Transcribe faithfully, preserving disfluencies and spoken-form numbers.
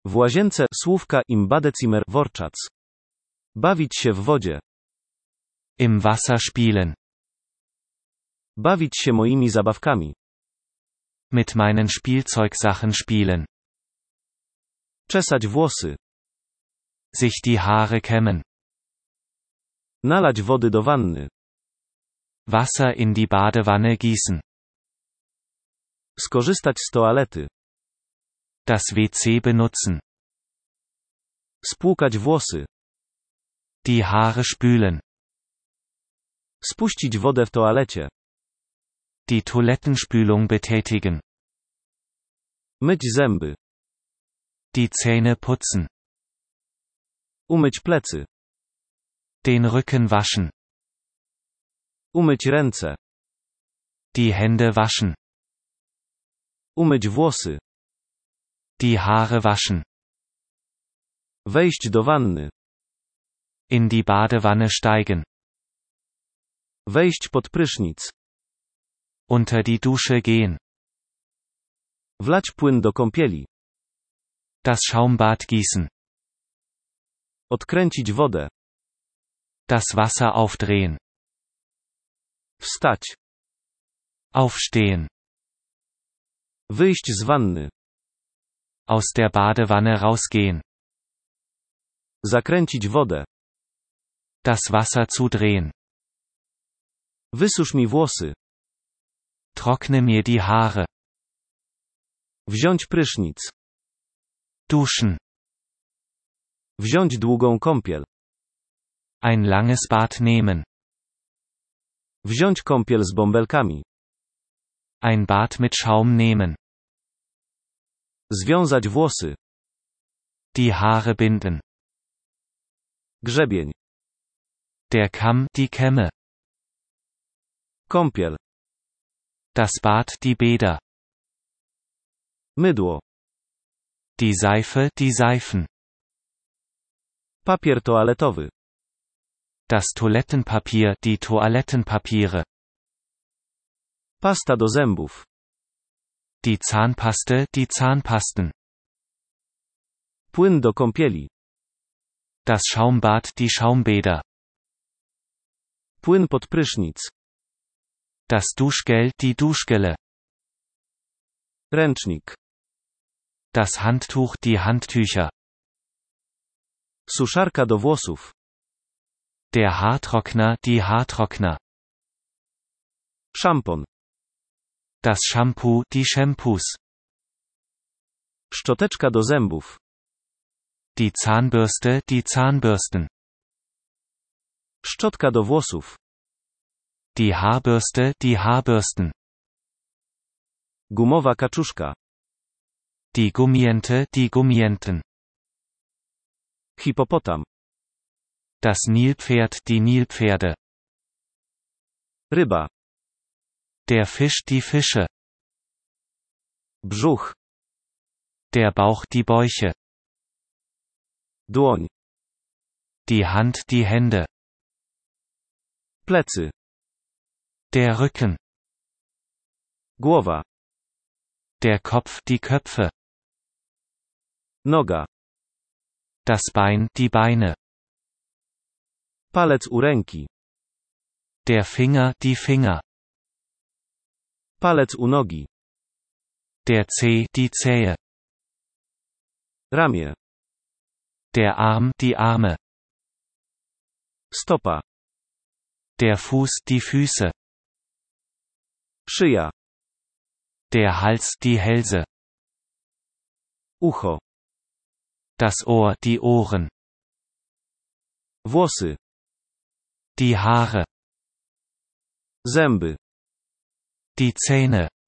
W łazience, słówka im Badezimmer, Wortschatz. Bawić się w wodzie. Im Wasser spielen. Bawić się moimi zabawkami. Mit meinen Spielzeugsachen spielen. Czesać włosy. Sich die Haare kämmen. Nalać wody do wanny. Wasser in die Badewanne gießen. Skorzystać z toalety. Das W C benutzen. Spłukać włosy. Die Haare spülen. Spuścić wodę w toalecie. Die Toilettenspülung betätigen. Myć zęby. Die Zähne putzen. Umyć plecy. Den Rücken waschen. Umyć ręce. Die Hände waschen. Umyć włosy. Die Haare waschen. Wejść do wanny. In die Badewanne steigen. Wejść pod prysznic. Unter die Dusche gehen. Wlać płyn do kąpieli. Das Schaumbad gießen. Odkręcić wodę. Das Wasser aufdrehen. Wstać. Aufstehen. Wyjść z wanny. Aus der Badewanne rausgehen. Zakręcić wodę. Das Wasser zudrehen. Wysusz mi włosy. Trockne mir die Haare. Wziąć prysznic. Duschen. Wziąć długą kąpiel. Ein langes Bad nehmen. Wziąć kąpiel z bąbelkami. Ein Bad mit Schaum nehmen. Związać włosy. Die Haare binden. Grzebień. Der Kamm, die Kämme. Kąpiel. Das Bad, die Bäder. Mydło. Die Seife, die Seifen. Papier toaletowy. Das Toilettenpapier, die Toilettenpapiere. Pasta do zębów. Die Zahnpaste, die Zahnpasten. Płyn do kąpieli. Das Schaumbad, die Schaumbäder. Płyn pod prysznic. Das Duschgel, die Duschgelle. Ręcznik. Das Handtuch, die Handtücher. Suszarka do włosów. Der Haartrockner, die Haartrockner. Szampon. Das Shampoo, die Shampoos. Szczoteczka do zębów. Die Zahnbürste, die Zahnbürsten. Szczotka do włosów. Die Haarbürste, die Haarbürsten. Gumowa kaczuszka. Die Gummiente, die Gummienten. Hipopotam. Das Nilpferd, die Nilpferde. Ryba. Der Fisch, die Fische. Brzuch. Der Bauch, die Bäuche. Dłoń. Die Hand, die Hände. Plecy. Der Rücken. Głowa. Der Kopf, die Köpfe. Noga. Das Bein, die Beine. Palec u ręki. Der Finger, die Finger. Palec u nogi. Der Zeh, die Zehe. Ramię. Der Arm, die Arme. Stopa. Der Fuß, die Füße. Szyja. Der Hals, die Hälse. Ucho. Das Ohr, die Ohren. Włosy. Die Haare. Zęby. Die Zähne.